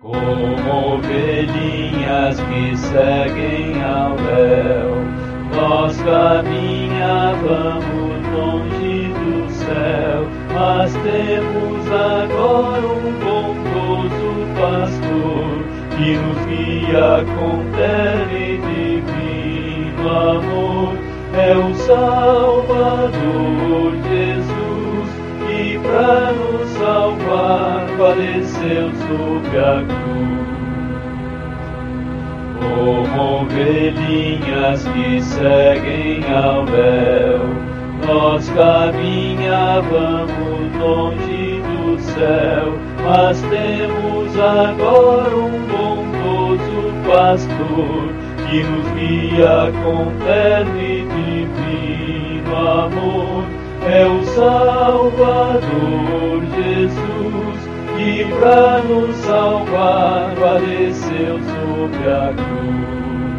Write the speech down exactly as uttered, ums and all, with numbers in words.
Como ovelhinhas que seguem ao léu, nós caminhávamos longe do céu, mas temos agora um bondoso pastor, que nos guia com terno e divino amor. É o Salvador Jesus, que pra nos salvar padeceu sobre a cruz. Como ovelhinhas que seguem ao léu, nós caminhávamos longe do céu, mas temos agora um bondoso pastor, que nos guia com terno e divino amor. É o Salvador Jesus, que pra nos salvar padeceu sobre a cruz.